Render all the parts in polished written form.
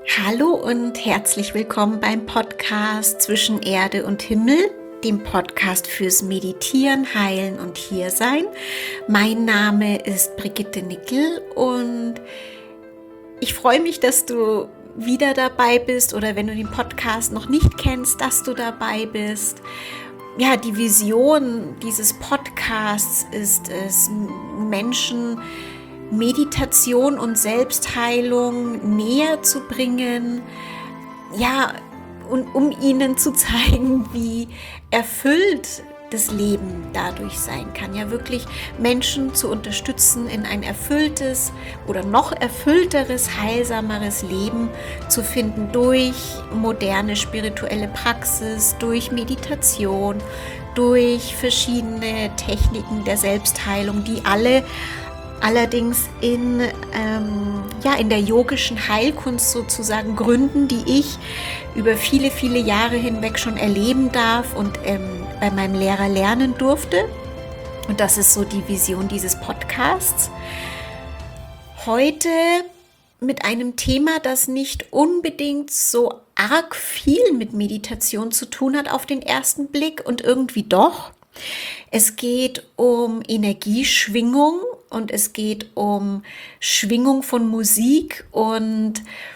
Hallo und herzlich willkommen beim Podcast Zwischen Erde und Himmel, dem Podcast fürs Meditieren, Heilen und Hiersein. Mein Name ist Brigitte Nickel und ich freue mich, dass du wieder dabei bist oder wenn du den Podcast noch nicht kennst, dass du dabei bist. Ja, die Vision dieses Podcasts ist es, Menschen Meditation und Selbstheilung näher zu bringen, ja, und um ihnen zu zeigen, wie erfüllt das Leben dadurch sein kann. Ja, wirklich Menschen zu unterstützen, in ein erfülltes oder noch erfüllteres, heilsameres Leben zu finden durch moderne spirituelle Praxis, durch Meditation, durch verschiedene Techniken der Selbstheilung, die allerdings in der yogischen Heilkunst sozusagen gründen, die ich über viele, viele Jahre hinweg schon erleben darf und bei meinem Lehrer lernen durfte. Und das ist so die Vision dieses Podcasts. Heute mit einem Thema, das nicht unbedingt so arg viel mit Meditation zu tun hat auf den ersten Blick und irgendwie doch. Es geht um Energieschwingung und es geht um Schwingung von Musik und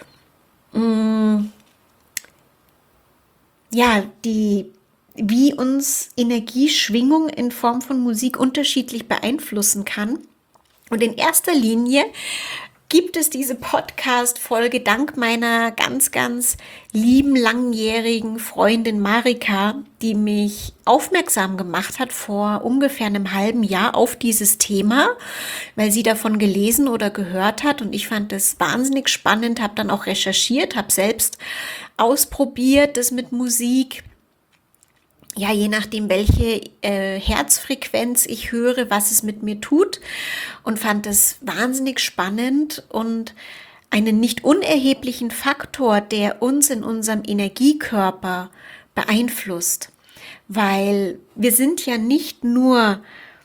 wie uns Energieschwingung in Form von Musik unterschiedlich beeinflussen kann. Und in erster Linie gibt es diese Podcast-Folge dank meiner ganz, ganz lieben, langjährigen Freundin Marika, die mich aufmerksam gemacht hat vor ungefähr einem halben Jahr auf dieses Thema, weil sie davon gelesen oder gehört hat. Und ich fand das wahnsinnig spannend, habe dann auch recherchiert, habe selbst ausprobiert, das mit Musik. Ja, je nachdem, welche Herzfrequenz ich höre, was es mit mir tut und fand es wahnsinnig spannend und einen nicht unerheblichen Faktor, der uns in unserem Energiekörper beeinflusst, weil wir sind ja nicht nur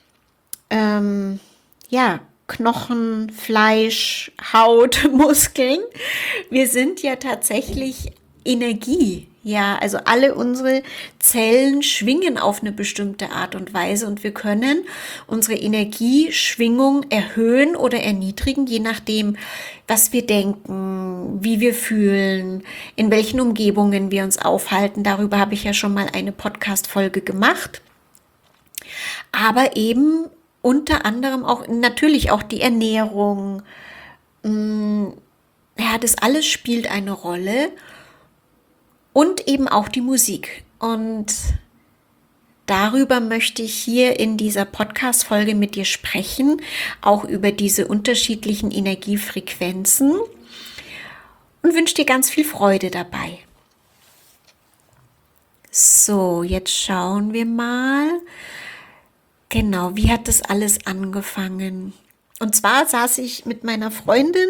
Knochen, Fleisch, Haut, Muskeln, wir sind ja tatsächlich Energie. Ja, also alle unsere Zellen schwingen auf eine bestimmte Art und Weise und wir können unsere Energieschwingung erhöhen oder erniedrigen, je nachdem, was wir denken, wie wir fühlen, in welchen Umgebungen wir uns aufhalten. Darüber habe ich ja schon mal eine Podcast-Folge gemacht. Aber eben unter anderem auch natürlich auch die Ernährung. Ja, das alles spielt eine Rolle. Und eben auch die Musik. Und darüber möchte ich hier in dieser Podcast-Folge mit dir sprechen, auch über diese unterschiedlichen Energiefrequenzen und wünsche dir ganz viel Freude dabei. So, jetzt schauen wir mal. Genau, wie hat das alles angefangen? Und zwar saß ich mit meiner Freundin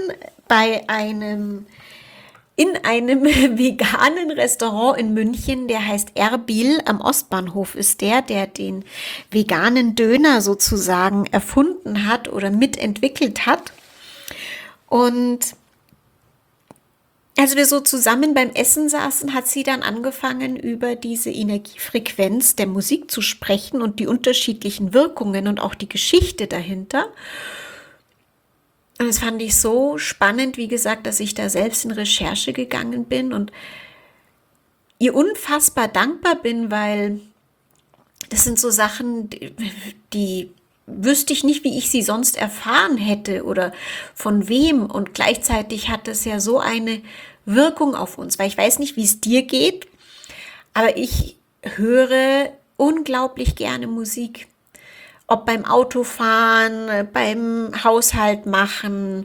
in einem veganen Restaurant in München, der heißt Erbil, am Ostbahnhof ist der den veganen Döner sozusagen erfunden hat oder mitentwickelt hat. Und als wir so zusammen beim Essen saßen, hat sie dann angefangen, über diese Energiefrequenz der Musik zu sprechen und die unterschiedlichen Wirkungen und auch die Geschichte dahinter. Und das fand ich so spannend, wie gesagt, dass ich da selbst in Recherche gegangen bin und ihr unfassbar dankbar bin, weil das sind so Sachen, die wüsste ich nicht, wie ich sie sonst erfahren hätte oder von wem. Und gleichzeitig hat es ja so eine Wirkung auf uns, weil ich weiß nicht, wie es dir geht, aber ich höre unglaublich gerne Musik. Ob beim Autofahren, beim Haushalt machen,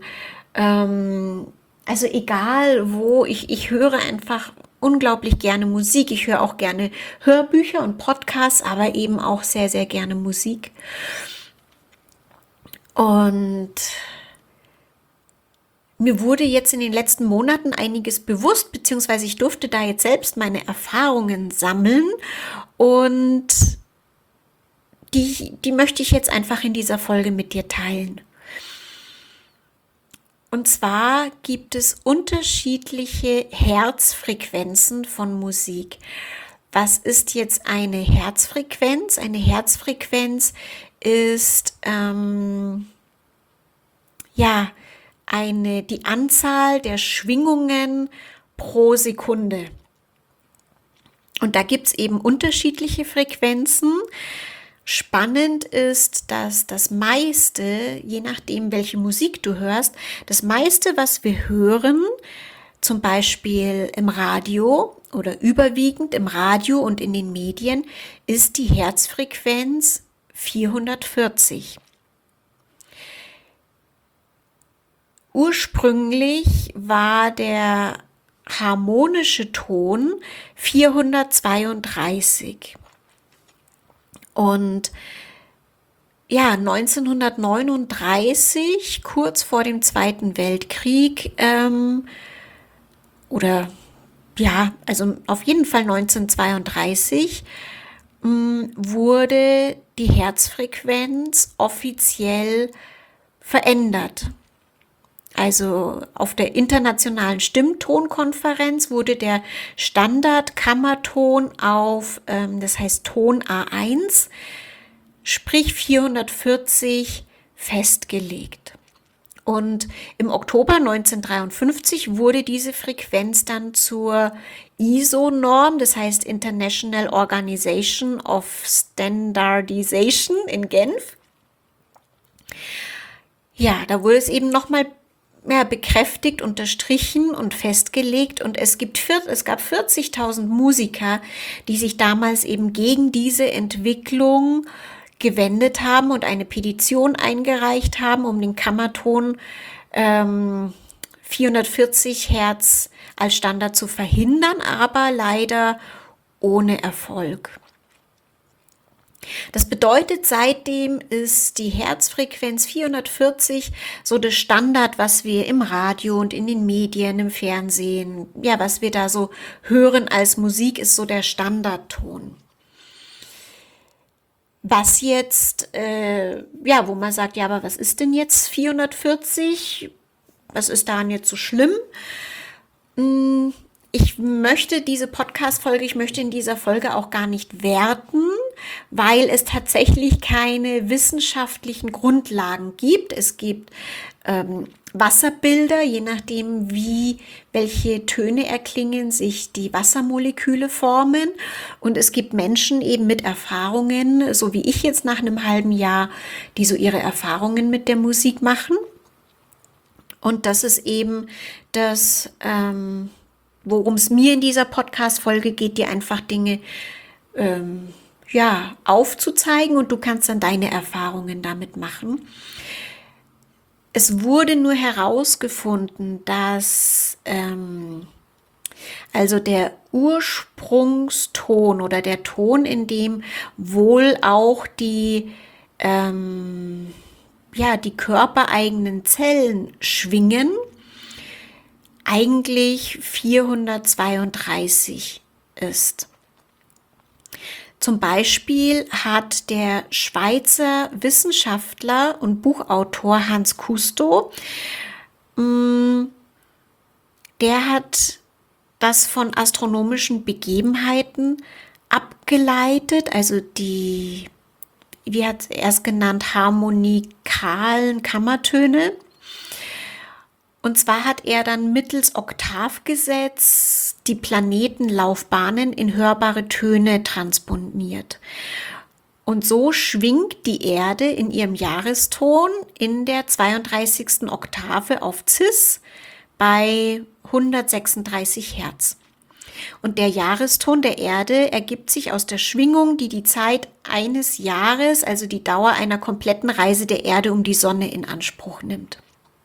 also egal wo, ich höre einfach unglaublich gerne Musik. Ich höre auch gerne Hörbücher und Podcasts, aber eben auch sehr, sehr gerne Musik. Und mir wurde jetzt in den letzten Monaten einiges bewusst, beziehungsweise ich durfte da jetzt selbst meine Erfahrungen sammeln und die möchte ich jetzt einfach in dieser Folge mit dir teilen. Und zwar gibt es unterschiedliche Herzfrequenzen von Musik. Was ist jetzt eine Herzfrequenz? Eine Herzfrequenz ist die Anzahl der Schwingungen pro Sekunde. Und da gibt es eben unterschiedliche Frequenzen. Spannend ist, dass das meiste, je nachdem welche Musik du hörst, das meiste, was wir hören, zum Beispiel im Radio oder überwiegend im Radio und in den Medien, ist die Herzfrequenz 440. Ursprünglich war der harmonische Ton 432. Und ja, 1939, kurz vor dem Zweiten Weltkrieg, also auf jeden Fall 1932, wurde die Herzfrequenz offiziell verändert. Also auf der internationalen Stimmtonkonferenz wurde der Standardkammerton auf, das heißt Ton A1, sprich 440, festgelegt. Und im Oktober 1953 wurde diese Frequenz dann zur ISO-Norm, das heißt International Organization of Standardization in Genf. Ja, da wurde es eben nochmal bekräftigt, unterstrichen und festgelegt, und es gab 40.000 Musiker, die sich damals eben gegen diese Entwicklung gewendet haben und eine Petition eingereicht haben, um den Kammerton 440 Hertz als Standard zu verhindern, aber leider ohne Erfolg. Das bedeutet, seitdem ist die Herzfrequenz 440 so das Standard, was wir im Radio und in den Medien, im Fernsehen, ja, was wir da so hören als Musik, ist so der Standardton. Was jetzt, wo man sagt, ja, aber was ist denn jetzt 440? Was ist daran jetzt so schlimm? Ich möchte in dieser Folge auch nicht werten, weil es tatsächlich keine wissenschaftlichen Grundlagen gibt. Es gibt Wasserbilder, je nachdem welche Töne erklingen, sich die Wassermoleküle formen. Und es gibt Menschen eben mit Erfahrungen, so wie ich jetzt nach einem halben Jahr, die so ihre Erfahrungen mit der Musik machen. Und das ist eben das, worum es mir in dieser Podcast-Folge geht, dir einfach Dinge aufzuzeigen, und du kannst dann deine Erfahrungen damit machen. Es wurde nur herausgefunden, dass also der Ursprungston oder der Ton, in dem wohl auch die körpereigenen Zellen schwingen, eigentlich 432 ist. Zum Beispiel hat der Schweizer Wissenschaftler und Buchautor Hans Cousteau, der hat das von astronomischen Begebenheiten abgeleitet, also wie hat er es genannt, harmonikalen Kammertöne. Und zwar hat er dann mittels Oktavgesetz die Planetenlaufbahnen in hörbare Töne transponiert. Und so schwingt die Erde in ihrem Jahreston in der 32. Oktave auf Cis bei 136 Hertz. Und der Jahreston der Erde ergibt sich aus der Schwingung, die die Zeit eines Jahres, also die Dauer einer kompletten Reise der Erde um die Sonne, in Anspruch nimmt.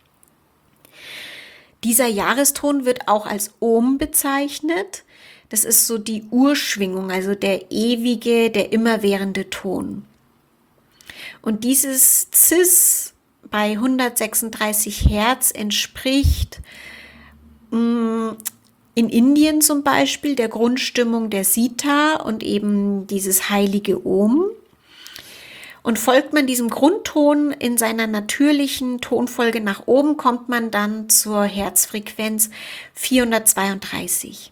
Dieser Jahreston wird auch als Ohm bezeichnet. Das ist so die Urschwingung, also der ewige, der immerwährende Ton. Und dieses Cis bei 136 Hertz entspricht in Indien zum Beispiel der Grundstimmung der Sita und eben dieses heilige Om. Und folgt man diesem Grundton in seiner natürlichen Tonfolge nach oben, kommt man dann zur Herzfrequenz 432.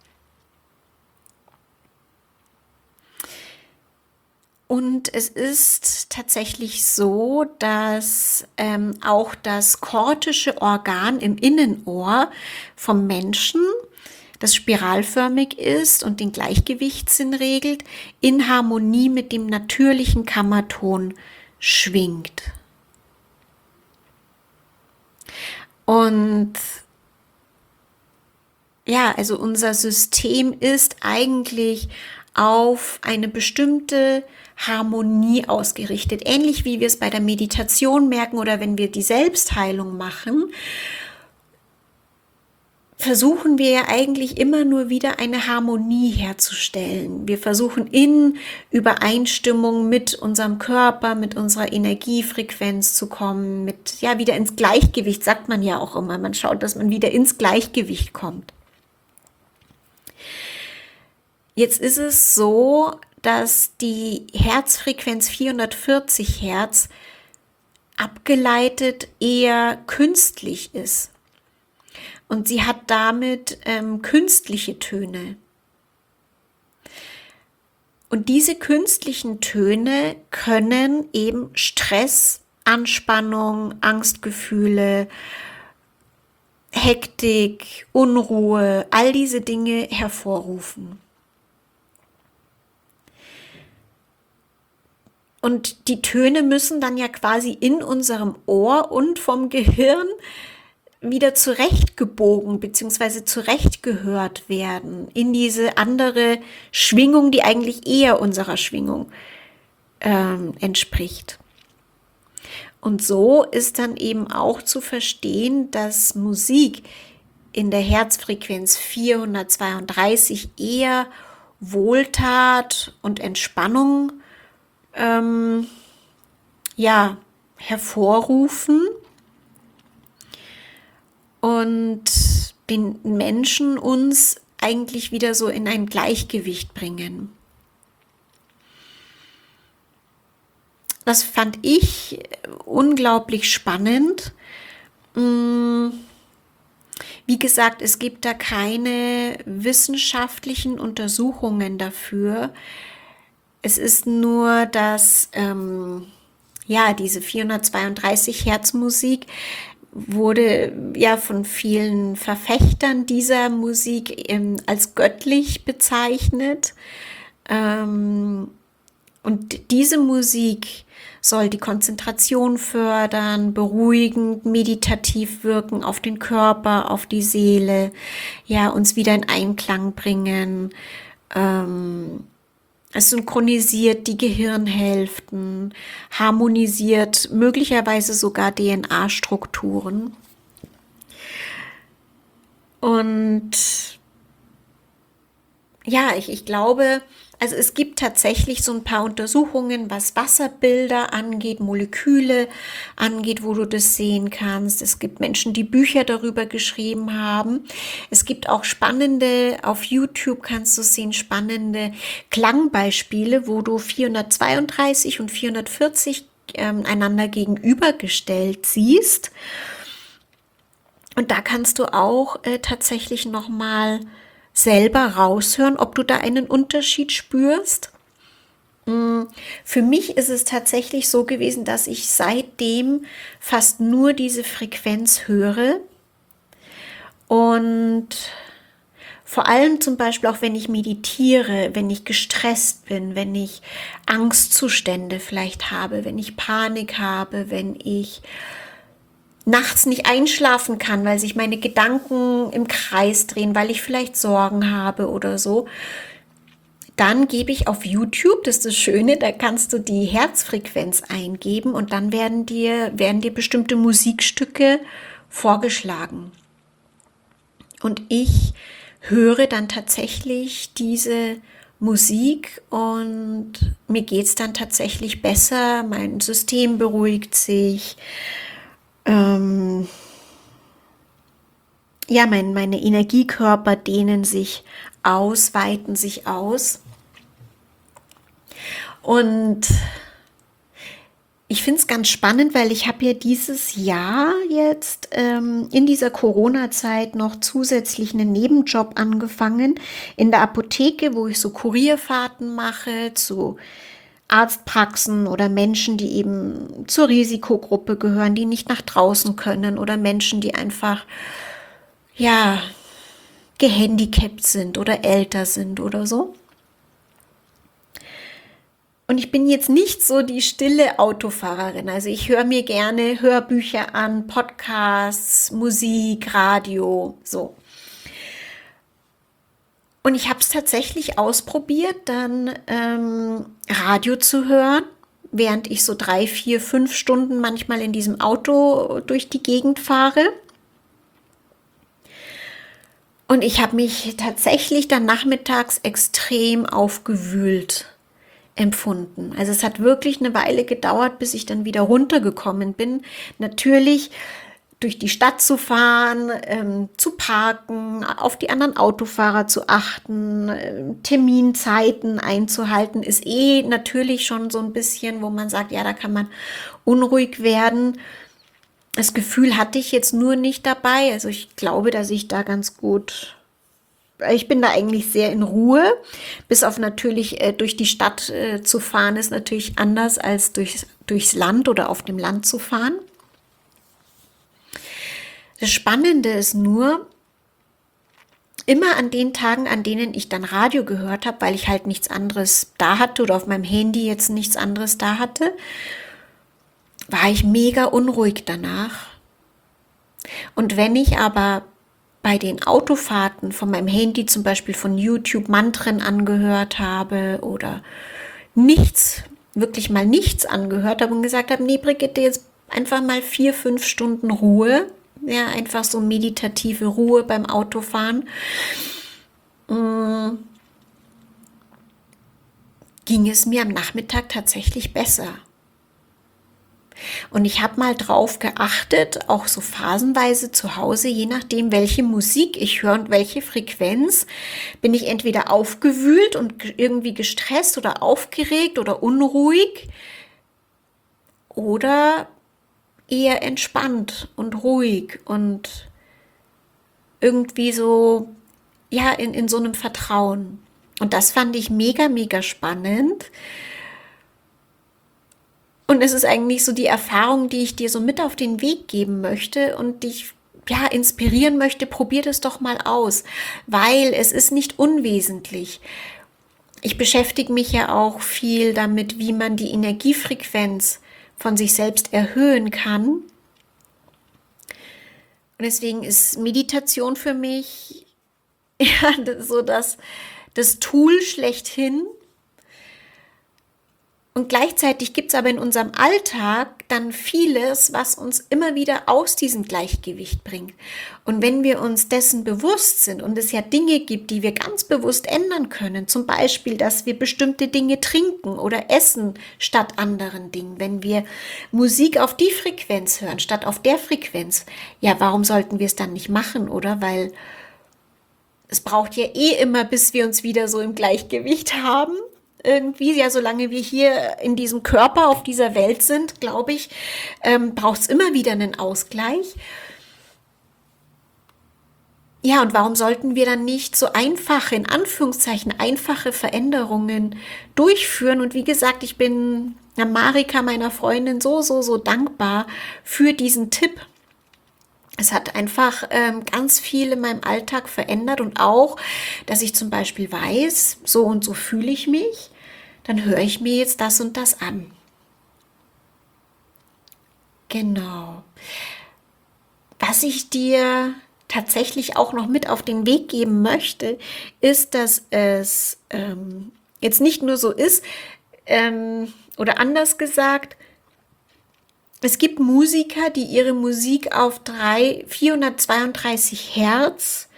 Und es ist tatsächlich so, dass auch das kortische Organ im Innenohr vom Menschen, das spiralförmig ist und den Gleichgewichtssinn regelt, in Harmonie mit dem natürlichen Kammerton schwingt. Und ja, also unser System ist eigentlich auf eine bestimmte Harmonie ausgerichtet. Ähnlich wie wir es bei der Meditation merken oder wenn wir die Selbstheilung machen, versuchen wir ja eigentlich immer nur wieder eine Harmonie herzustellen. Wir versuchen in Übereinstimmung mit unserem Körper, mit unserer Energiefrequenz zu kommen, mit ja wieder ins Gleichgewicht, sagt man ja auch immer. Man schaut, dass man wieder ins Gleichgewicht kommt. Jetzt ist es so, dass die Herzfrequenz 440 Hertz abgeleitet eher künstlich ist. Und sie hat damit künstliche Töne. Und diese künstlichen Töne können eben Stress, Anspannung, Angstgefühle, Hektik, Unruhe, all diese Dinge hervorrufen. Und die Töne müssen dann ja quasi in unserem Ohr und vom Gehirn wieder zurechtgebogen bzw. zurechtgehört werden in diese andere Schwingung, die eigentlich eher unserer Schwingung entspricht. Und so ist dann eben auch zu verstehen, dass Musik in der Herzfrequenz 432 eher Wohltat und Entspannung hervorrufen und den Menschen uns eigentlich wieder so in ein Gleichgewicht bringen. Das fand ich unglaublich spannend. Wie gesagt, es gibt da keine wissenschaftlichen Untersuchungen dafür. Es ist nur, dass diese 432 Hertz Musik wurde ja von vielen Verfechtern dieser Musik als göttlich bezeichnet. Und diese Musik soll die Konzentration fördern, beruhigend, meditativ wirken auf den Körper, auf die Seele, ja, uns wieder in Einklang bringen. Es synchronisiert die Gehirnhälften, harmonisiert möglicherweise sogar DNA-Strukturen. Und ja, ich glaube, also es gibt tatsächlich so ein paar Untersuchungen, was Wasserbilder angeht, Moleküle angeht, wo du das sehen kannst. Es gibt Menschen, die Bücher darüber geschrieben haben. Es gibt auch spannende, auf YouTube kannst du sehen, spannende Klangbeispiele, wo du 432 und 440 einander gegenübergestellt siehst. Und da kannst du auch tatsächlich nochmal selber raushören, ob du da einen Unterschied spürst. Für mich ist es tatsächlich so gewesen, dass ich seitdem fast nur diese Frequenz höre und vor allem zum Beispiel auch, wenn ich meditiere, wenn ich gestresst bin, wenn ich Angstzustände vielleicht habe, wenn ich Panik habe, wenn ich nachts nicht einschlafen kann, weil sich meine Gedanken im Kreis drehen, weil ich vielleicht Sorgen habe oder so, dann gebe ich auf YouTube, das ist das Schöne, da kannst du die Herzfrequenz eingeben und dann werden dir bestimmte Musikstücke vorgeschlagen. Und ich höre dann tatsächlich diese Musik und mir geht es dann tatsächlich besser, mein System beruhigt sich. Meine Energiekörper dehnen sich aus, weiten sich aus. Und Ich finde es ganz spannend, weil ich habe ja dieses Jahr jetzt in dieser Corona-Zeit noch zusätzlich einen Nebenjob angefangen in der Apotheke, wo ich so Kurierfahrten mache zu Arztpraxen oder Menschen, die eben zur Risikogruppe gehören, die nicht nach draußen können oder Menschen, die einfach, ja, gehandicapt sind oder älter sind oder so. Und ich bin jetzt nicht so die stille Autofahrerin. Also ich höre mir gerne Hörbücher an, Podcasts, Musik, Radio, so. Und ich habe es tatsächlich ausprobiert, dann Radio zu hören, während ich so 3, 4, 5 Stunden manchmal in diesem Auto durch die Gegend fahre. Und ich habe mich tatsächlich dann nachmittags extrem aufgewühlt empfunden. Also es hat wirklich eine Weile gedauert, bis ich dann wieder runtergekommen bin. Natürlich durch die Stadt zu fahren, zu parken, auf die anderen Autofahrer zu achten, Terminzeiten einzuhalten, ist natürlich schon so ein bisschen, wo man sagt, ja, da kann man unruhig werden. Das Gefühl hatte ich jetzt nur nicht dabei. Also ich glaube, dass ich da ganz gut, ich bin da eigentlich sehr in Ruhe, bis auf natürlich durch die Stadt zu fahren, ist natürlich anders als durchs Land oder auf dem Land zu fahren. Das Spannende ist nur, immer an den Tagen, an denen ich dann Radio gehört habe, weil ich halt nichts anderes da hatte oder auf meinem Handy jetzt nichts anderes da hatte, war ich mega unruhig danach. Und wenn ich aber bei den Autofahrten von meinem Handy zum Beispiel von YouTube Mantren angehört habe oder nichts, wirklich mal nichts angehört habe und gesagt habe, nee, Brigitte, jetzt einfach mal 4, 5 Stunden Ruhe, ja, einfach so meditative Ruhe beim Autofahren, ging es mir am Nachmittag tatsächlich besser. Und ich habe mal drauf geachtet, auch so phasenweise zu Hause, je nachdem, welche Musik ich höre und welche Frequenz, bin ich entweder aufgewühlt und irgendwie gestresst oder aufgeregt oder unruhig oder eher entspannt und ruhig und irgendwie so, ja, in so einem Vertrauen. Und das fand ich mega, mega spannend. Und es ist eigentlich so die Erfahrung, die ich dir so mit auf den Weg geben möchte und dich ja inspirieren möchte. Probier das doch mal aus, weil es ist nicht unwesentlich. Ich beschäftige mich ja auch viel damit, wie man die Energiefrequenz von sich selbst erhöhen kann. Und deswegen ist Meditation für mich ja so das Tool schlechthin. Und gleichzeitig gibt es aber in unserem Alltag dann vieles, was uns immer wieder aus diesem Gleichgewicht bringt. Und wenn wir uns dessen bewusst sind und es ja Dinge gibt, die wir ganz bewusst ändern können, zum Beispiel, dass wir bestimmte Dinge trinken oder essen statt anderen Dingen, wenn wir Musik auf die Frequenz hören statt auf der Frequenz, ja, warum sollten wir es dann nicht machen, oder? Weil es braucht ja immer, bis wir uns wieder so im Gleichgewicht haben. Irgendwie, ja, solange wir hier in diesem Körper auf dieser Welt sind, glaube ich, braucht es immer wieder einen Ausgleich. Ja, und warum sollten wir dann nicht so einfache, in Anführungszeichen, einfache Veränderungen durchführen? Und wie gesagt, ich bin Marika, meiner Freundin, so dankbar für diesen Tipp. Es hat einfach ganz viel in meinem Alltag verändert und auch, dass ich zum Beispiel weiß, so und so fühle ich mich, dann höre ich mir jetzt das und das an. Genau. Was ich dir tatsächlich auch noch mit auf den Weg geben möchte, ist, dass es jetzt nicht nur so ist, oder anders gesagt, es gibt Musiker, die ihre Musik auf 432 Hertz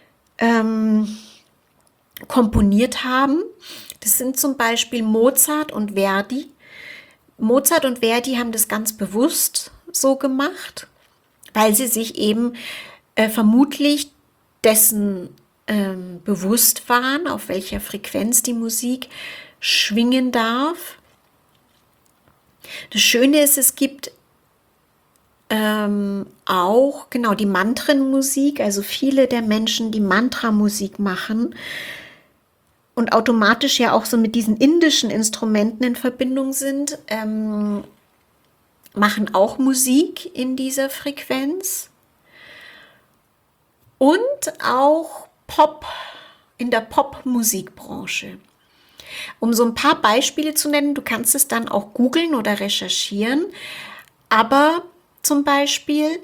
komponiert haben. Das sind zum Beispiel Mozart und Verdi. Mozart und Verdi haben das ganz bewusst so gemacht, weil sie sich eben vermutlich dessen bewusst waren, auf welcher Frequenz die Musik schwingen darf. Das Schöne ist, es gibt auch genau die Mantrenmusik, also viele der Menschen, die Mantramusik machen und automatisch ja auch so mit diesen indischen Instrumenten in Verbindung sind, machen auch Musik in dieser Frequenz und auch Pop in der Popmusikbranche. Um so ein paar Beispiele zu nennen, du kannst es dann auch googeln oder recherchieren, aber zum Beispiel,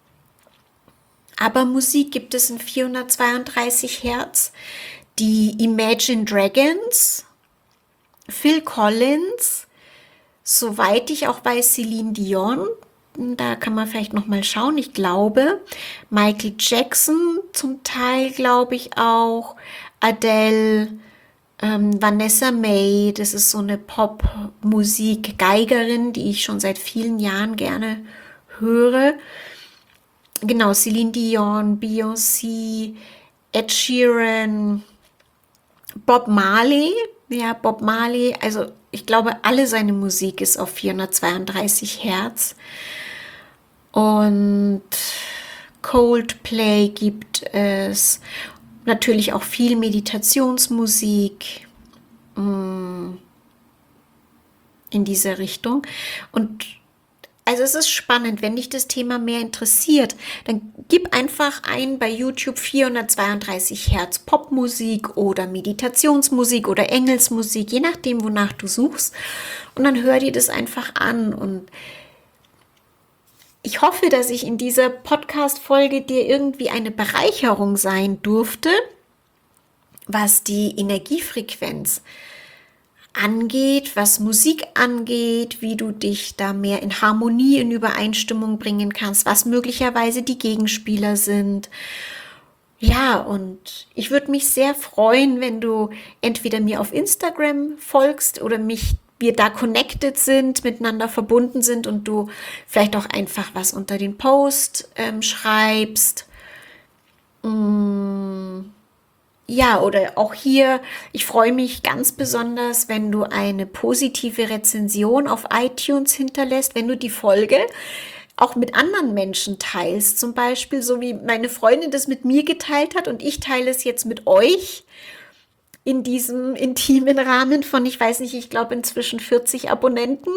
aber Musik gibt es in 432 Hertz, die Imagine Dragons, Phil Collins, soweit ich auch weiß, Celine Dion, da kann man vielleicht noch mal schauen, ich glaube, Michael Jackson zum Teil, glaube ich auch, Adele, Vanessa May, das ist so eine Popmusik-Geigerin, die ich schon seit vielen Jahren gerne höre. Genau, Celine Dion, Beyoncé, Ed Sheeran, Bob Marley. Ja, Bob Marley, also ich glaube, alle seine Musik ist auf 432 Hertz. Und Coldplay gibt es. Natürlich auch viel Meditationsmusik in dieser Richtung. Und also es ist spannend, wenn dich das Thema mehr interessiert, dann gib einfach ein bei YouTube 432 Hertz Popmusik oder Meditationsmusik oder Engelsmusik, je nachdem, wonach du suchst. Und dann hör dir das einfach an. Und ich hoffe, dass ich in dieser Podcast-Folge dir irgendwie eine Bereicherung sein durfte, was die Energiefrequenz angeht, was Musik angeht, wie du dich da mehr in Harmonie, in Übereinstimmung bringen kannst, was möglicherweise die Gegenspieler sind. Ja, und ich würde mich sehr freuen, wenn du entweder mir auf Instagram folgst oder wir da connected sind, miteinander verbunden sind und du vielleicht auch einfach was unter den Post schreibst. Ja, oder auch hier, ich freue mich ganz besonders, wenn du eine positive Rezension auf iTunes hinterlässt, wenn du die Folge auch mit anderen Menschen teilst, zum Beispiel, so wie meine Freundin das mit mir geteilt hat und ich teile es jetzt mit euch in diesem intimen Rahmen von, ich weiß nicht, ich glaube inzwischen 40 Abonnenten.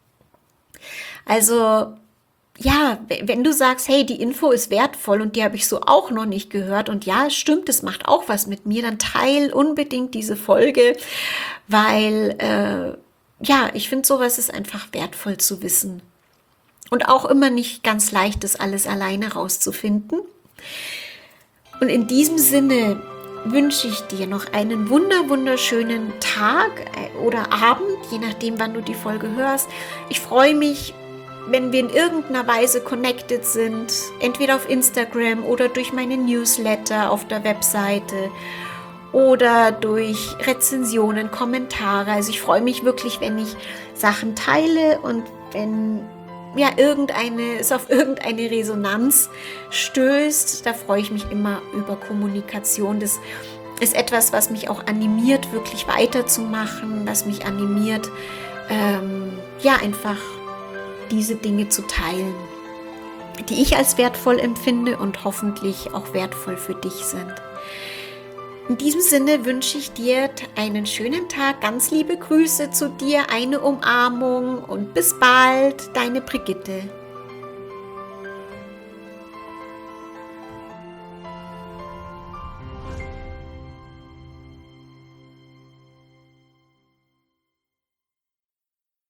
Also ja, wenn du sagst, hey, die Info ist wertvoll und die habe ich so auch noch nicht gehört und ja, es stimmt, es macht auch was mit mir, dann teil unbedingt diese Folge, weil ja, ich finde, sowas ist einfach wertvoll zu wissen. Und auch immer nicht ganz leicht, das alles alleine rauszufinden. Und in diesem Sinne wünsche ich dir noch einen wunderschönen Tag oder Abend, je nachdem, wann du die Folge hörst. Ich freue mich, wenn wir in irgendeiner Weise connected sind, entweder auf Instagram oder durch meine Newsletter auf der Webseite oder durch Rezensionen, Kommentare. Also ich freue mich wirklich, wenn ich Sachen teile und wenn ja es auf irgendeine Resonanz stößt. Da freue ich mich immer über Kommunikation. Das ist etwas, was mich auch animiert, wirklich weiterzumachen, was mich animiert, ja, einfach diese Dinge zu teilen, die ich als wertvoll empfinde und hoffentlich auch wertvoll für dich sind. In diesem Sinne wünsche ich dir einen schönen Tag, ganz liebe Grüße zu dir, eine Umarmung und bis bald, deine Brigitte.